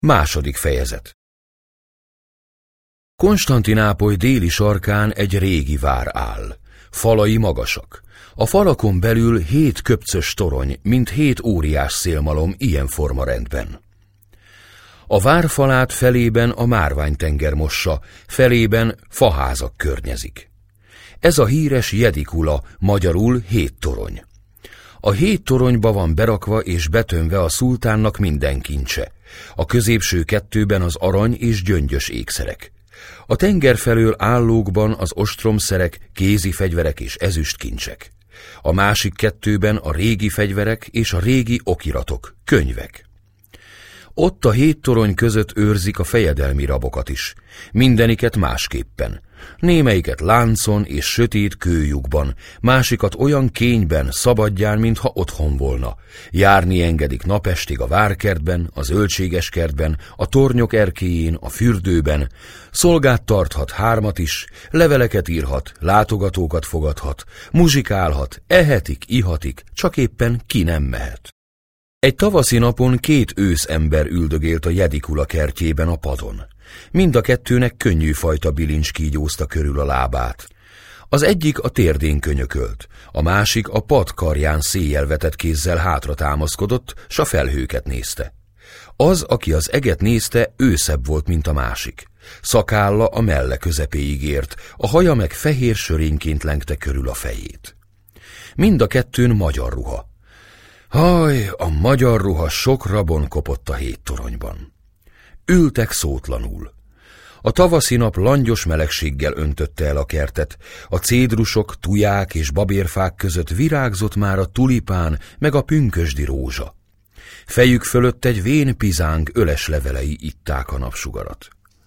Második fejezet. Konstantinápoly déli sarkán egy régi vár áll. Falai magasak. A falakon belül 7 köpcös torony, mint 7 óriás szélmalom ilyen formarendben. A vár falát felében a Márvány-tenger mossa, felében faházak környezik. Ez a híres Jedikula, magyarul 7 torony. A 7 toronyba van berakva és betömve a szultánnak minden kincse. A középső 2-ben az arany és gyöngyös ékszerek. A tenger felől állókban az ostromszerek, kézi fegyverek és ezüst kincsek. A másik 2-ben a régi fegyverek és a régi okiratok, könyvek. Ott a 7 torony között őrzik a fejedelmi rabokat is, mindeniket másképpen. Némelyiket láncon és sötét kőlyukban, másikat olyan kényben, szabadján, mintha otthon volna. Járni engedik napestig a várkertben, a zöldséges kertben, a tornyok erkélyén, a fürdőben. Szolgát tarthat 3 is, leveleket írhat, látogatókat fogadhat, muzsikálhat, ehetik, ihatik, csak éppen ki nem mehet. Egy tavaszi napon 2 őszember üldögélt a Jedikula kertjében a padon. Mind a 2-nek könnyű fajta bilincs kígyózta körül a lábát. Az egyik a térdén könyökölt, a másik a pad karján széjjel vetett kézzel hátra támaszkodott, s a felhőket nézte. Az, aki az eget nézte, őszebb volt, mint a másik. Szakálla a melle közepéig ért, a haja meg fehér sörényként lengte körül a fejét. Mind a 2-n magyar ruha. Haj, a magyar ruha sok rabon kopott a 7 toronyban. Ültek szótlanul. A tavaszi nap langyos melegséggel öntötte el a kertet, a cédrusok, tuják és babérfák között virágzott már a tulipán meg a pünkösdi rózsa. Fejük fölött egy vén pizánk öles levelei itták a napsugarat.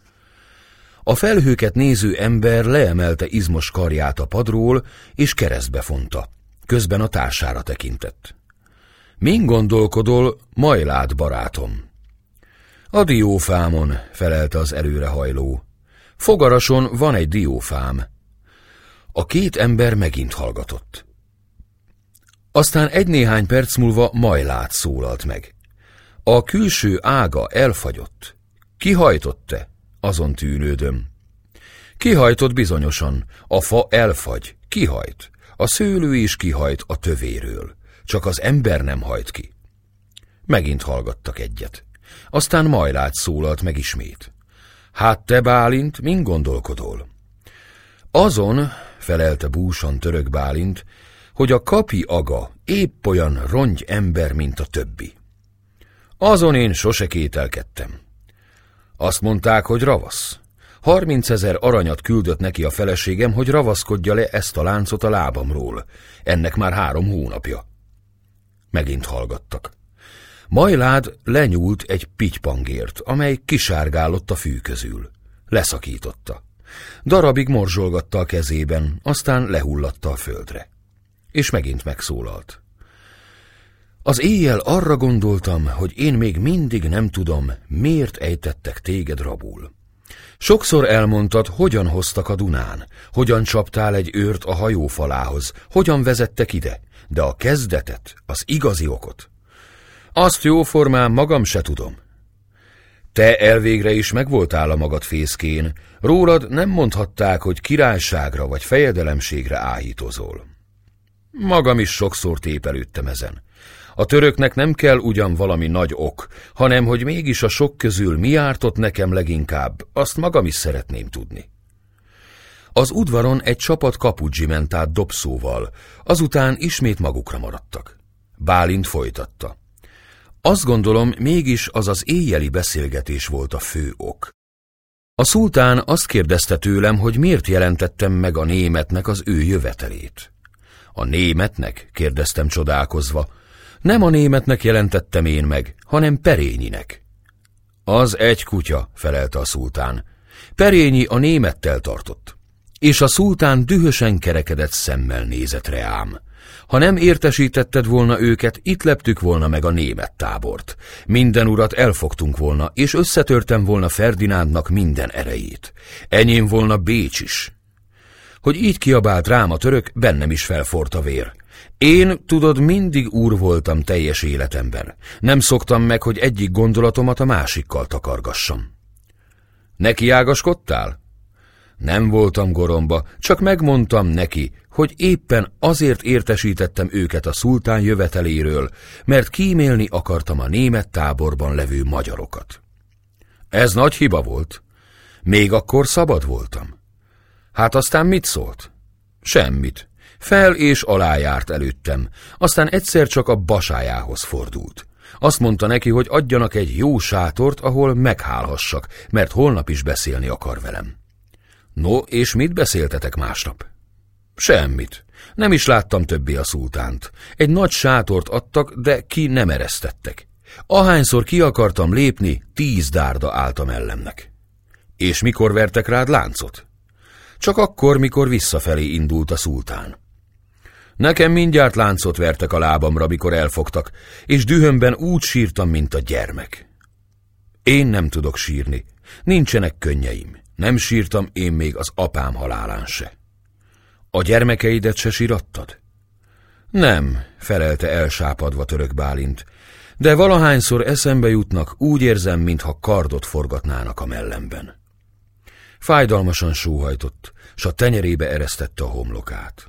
A felhőket néző ember leemelte izmos karját a padról, és keresztbe fonta. Közben a társára tekintett. Min gondolkodol, Majlád barátom? A diófámon, felelte az előrehajló. Fogarason van egy diófám. A 2 ember megint hallgatott. Aztán egy-néhány perc múlva Majlád szólalt meg. A külső ága elfagyott. Ki hajtott-e? Azon tűnődöm. Kihajtott bizonyosan. A fa elfagy. Kihajt. A szőlő is kihajt a tövéről. Csak az ember nem hajt ki. Megint hallgattak egyet. Aztán Majlád szólalt meg ismét. Hát te, Bálint, min gondolkodol? Azon, felelte búsan török Bálint, hogy a kapi aga épp olyan rongy ember, mint a többi. Azon én sose kételkedtem. Azt mondták, hogy ravasz. 30 000 aranyat küldött neki a feleségem, hogy ravaszkodja le ezt a láncot a lábamról. Ennek már 3 hónapja. Megint hallgattak. Majlád lenyúlt egy pittypangért, amely kisárgálott a fű közül. Leszakította. Darabig morzsolgatta a kezében, aztán lehullatta a földre. És megint megszólalt. Az éjjel arra gondoltam, hogy én még mindig nem tudom, miért ejtettek téged rabul. Sokszor elmondtad, hogyan hoztak a Dunán, hogyan csaptál egy őrt a hajó falához, hogyan vezettek ide, de a kezdetet, az igazi okot. Azt jóformán magam se tudom. Te elvégre is megvoltál a magad fészkén, rólad nem mondhatták, hogy királyságra vagy fejedelemségre áhítozol. Magam is sokszor tépelődtem ezen. A töröknek nem kell ugyan valami nagy ok, hanem hogy mégis a sok közül mi ártott nekem leginkább, azt magam is szeretném tudni. Az udvaron egy csapat kapudzsi ment át dobszóval, azután ismét magukra maradtak. Bálint folytatta. Azt gondolom, mégis az az éjjeli beszélgetés volt a fő ok. A szultán azt kérdezte tőlem, hogy miért jelentettem meg a németnek az ő jövetelét. A németnek? Kérdeztem csodálkozva. Nem a németnek jelentettem én meg, hanem Perényinek. Az egy kutya, felelte a szultán. Perényi a némettel tartott. És a szultán dühösen kerekedett szemmel nézett reám. Ha nem értesítetted volna őket, itt leptük volna meg a német tábort. Minden urat elfogtunk volna, és összetörtem volna Ferdinándnak minden erejét. Enyém volna Bécs is. Hogy így kiabált rám a török, bennem is felforrt a vér. Én, tudod, mindig úr voltam teljes életemben. Nem szoktam meg, hogy egyik gondolatomat a másikkal takargassam. Nekiágaskodtál? Nem voltam goromba, csak megmondtam neki, hogy éppen azért értesítettem őket a szultán jöveteléről, mert kímélni akartam a német táborban levő magyarokat. Ez nagy hiba volt. Még akkor szabad voltam. Hát aztán mit szólt? Semmit. Fel és alá járt előttem, aztán egyszer csak a basájához fordult. Azt mondta neki, hogy adjanak egy jó sátort, ahol meghálhassak, mert holnap is beszélni akar velem. No, és mit beszéltetek másnap? Semmit. Nem is láttam többé a szultánt. Egy nagy sátort adtak, de ki nem eresztettek. Ahányszor ki akartam lépni, 10 dárda állt a mellemnek. És mikor vertek rád láncot? Csak akkor, mikor visszafelé indult a szultán. Nekem mindjárt láncot vertek a lábamra, mikor elfogtak, és dühömben úgy sírtam, mint a gyermek. Én nem tudok sírni, nincsenek könnyeim, nem sírtam én még az apám halálán se. A gyermekeidet se sírattad? Nem, felelte elsápadva Török Bálint, de valahányszor eszembe jutnak, úgy érzem, mintha kardot forgatnának a mellemben. Fájdalmasan sóhajtott, s a tenyerébe eresztette a homlokát.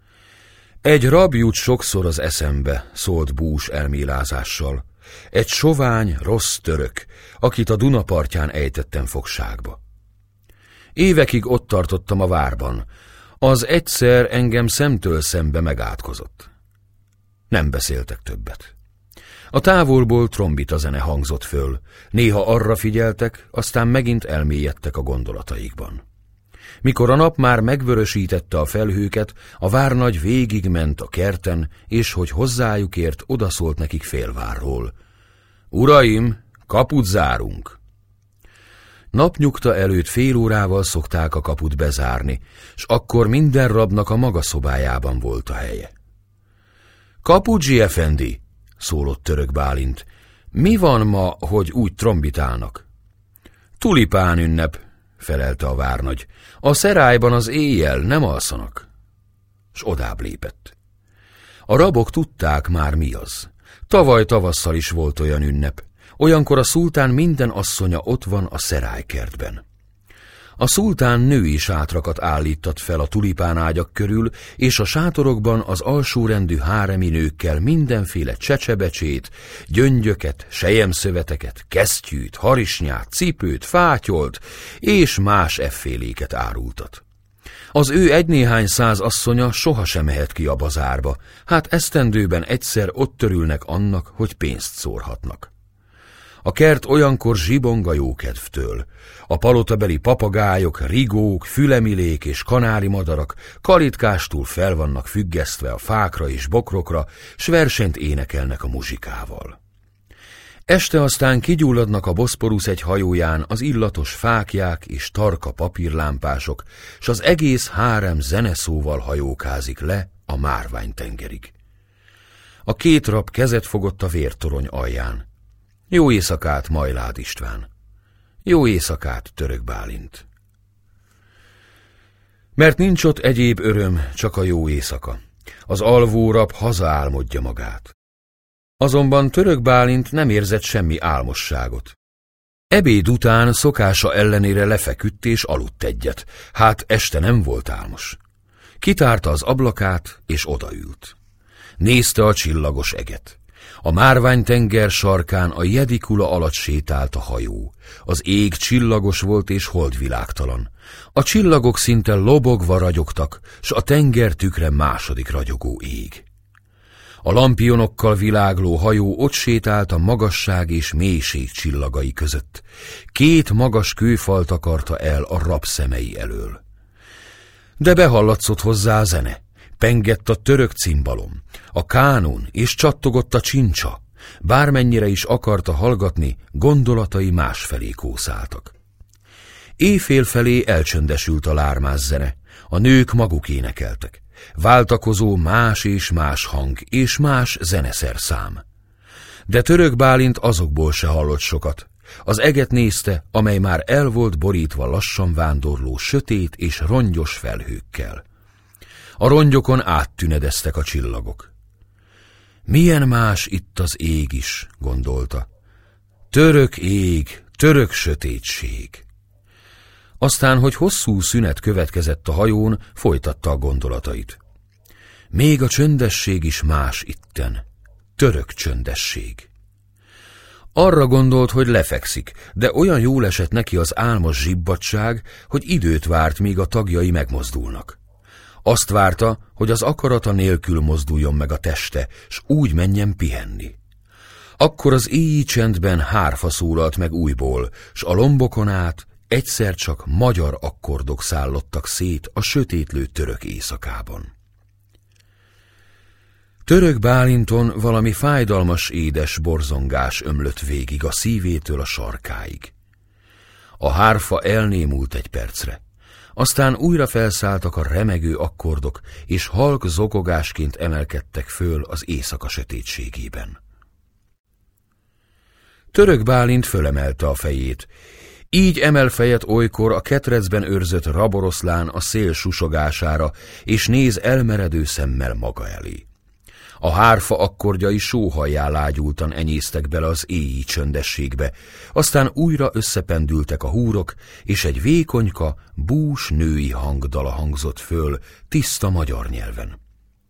Egy rab jut sokszor az eszembe, szólt bús elmélázással. Egy sovány, rossz török, akit a Duna partján ejtettem fogságba. Évekig ott tartottam a várban. Az egyszer engem szemtől szembe megátkozott. Nem beszéltek többet. A távolból trombita zene hangzott föl, néha arra figyeltek, aztán megint elmélyedtek a gondolataikban. Mikor a nap már megvörösítette a felhőket, a várnagy végigment a kerten, és hogy hozzájuk ért, odaszólt nekik Félvárról. Uraim, kaput zárunk! Napnyugta előtt fél órával szokták a kaput bezárni, s akkor minden rabnak a maga szobájában volt a helye. Kapudzsi efendi, szólott Török Bálint, mi van ma, hogy úgy trombitálnak? Tulipán ünnep, felelte a várnagy. A szerályban az éjjel nem alszanak. S odább lépett. A rabok tudták már mi az. Tavaly tavasszal is volt olyan ünnep. Olyankor a szultán minden asszonya ott van a szerálykertben. A szultán női sátrakat állított fel a tulipánágyak körül, és a sátorokban az alsórendű háremi nőkkel mindenféle csecsebecsét, gyöngyöket, selyemszöveteket, kesztyűt, harisnyát, cipőt, fátyolt és más efféléket árultat. Az ő egynéhány száz asszonya sohasem mehet ki a bazárba, hát esztendőben egyszer ott törülnek annak, hogy pénzt szórhatnak. A kert olyankor zsibong a jókedvtől. A palotabeli papagájok, rigók, fülemilék és kanári madarak kalitkástól fel vannak függesztve a fákra és bokrokra, s versenyt énekelnek a muzsikával. Este aztán kigyulladnak a Boszporusz egy hajóján az illatos fáklyák és tarka papírlámpások, s az egész hárem zeneszóval hajókázik le a Márványtengerig. A két rab kezet fogott a vértorony alján. Jó éjszakát, Majlád István! Jó éjszakát, Török Bálint! Mert nincs ott egyéb öröm, csak a jó éjszaka. Az alvó rab hazaálmodja magát. Azonban Török Bálint nem érzett semmi álmosságot. Ebéd után szokása ellenére lefeküdt és aludt egyet, hát este nem volt álmos. Kitárta az ablakát és odaült. Nézte a csillagos eget. A Márványtenger sarkán a Jedikula alatt sétált a hajó. Az ég csillagos volt és holdvilágtalan. A csillagok szinte lobogva ragyogtak, s a tenger tükre második ragyogó ég. A lampionokkal világló hajó ott sétált a magasság és mélység csillagai között. Két magas kőfal takarta el a rab szemei elől. De behallatszott hozzá a zene. Pengett a török cimbalom, a kánun és csattogott a csincsa. Bármennyire is akarta hallgatni, gondolatai másfelé kószáltak. Éjfél felé elcsöndesült a lármás zene, a nők maguk énekeltek. Váltakozó más és más hang és más zeneszerszám. De Török Bálint azokból se hallott sokat. Az eget nézte, amely már el volt borítva lassan vándorló sötét és rongyos felhőkkel. A rongyokon áttünedeztek a csillagok. Milyen más itt az ég is, gondolta. Török ég, török sötétség. Aztán, hogy hosszú szünet következett a hajón, folytatta a gondolatait. Még a csöndesség is más itten. Török csöndesség. Arra gondolt, hogy lefekszik, de olyan jól esett neki az álmos zsibbadság, hogy időt várt, míg a tagjai megmozdulnak. Azt várta, hogy az akarata nélkül mozduljon meg a teste, s úgy menjen pihenni. Akkor az éjjel csendben hárfa szólalt meg újból, s a lombokon át egyszer csak magyar akkordok szállottak szét a sötétlő török éjszakában. Török Bálinton valami fájdalmas édes borzongás ömlött végig a szívétől a sarkáig. A hárfa elnémult egy percre, aztán újra felszálltak a remegő akkordok, és halk zokogásként emelkedtek föl az éjszaka sötétségében. Török Bálint fölemelte a fejét. Így emel fejet olykor a ketrecben őrzött raboroszlán a szél susogására, és néz elmeredő szemmel maga elé. A hárfa akkordjai sóhajjá lágyultan enyésztek bele az éjjel csöndességbe, aztán újra összependültek a húrok, és egy vékonyka, bús női hangdala hangzott föl tiszta magyar nyelven.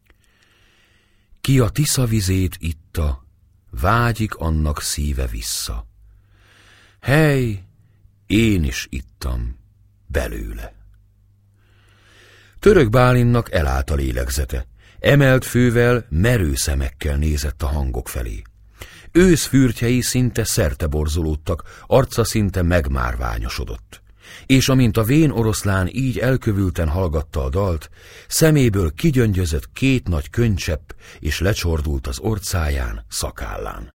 Ki a Tisza vizét itta, vágyik annak szíve vissza. Hely, én is ittam belőle. Török Bálinnak elállt a lélegzete. Emelt fővel, merő szemekkel nézett a hangok felé. Őszfürtjei szinte szerteborzolódtak, arca szinte megmárványosodott. És amint a vén oroszlán így elkövülten hallgatta a dalt, szeméből kigyöngyözött két nagy könycsepp, és lecsordult az orcáján, szakállán.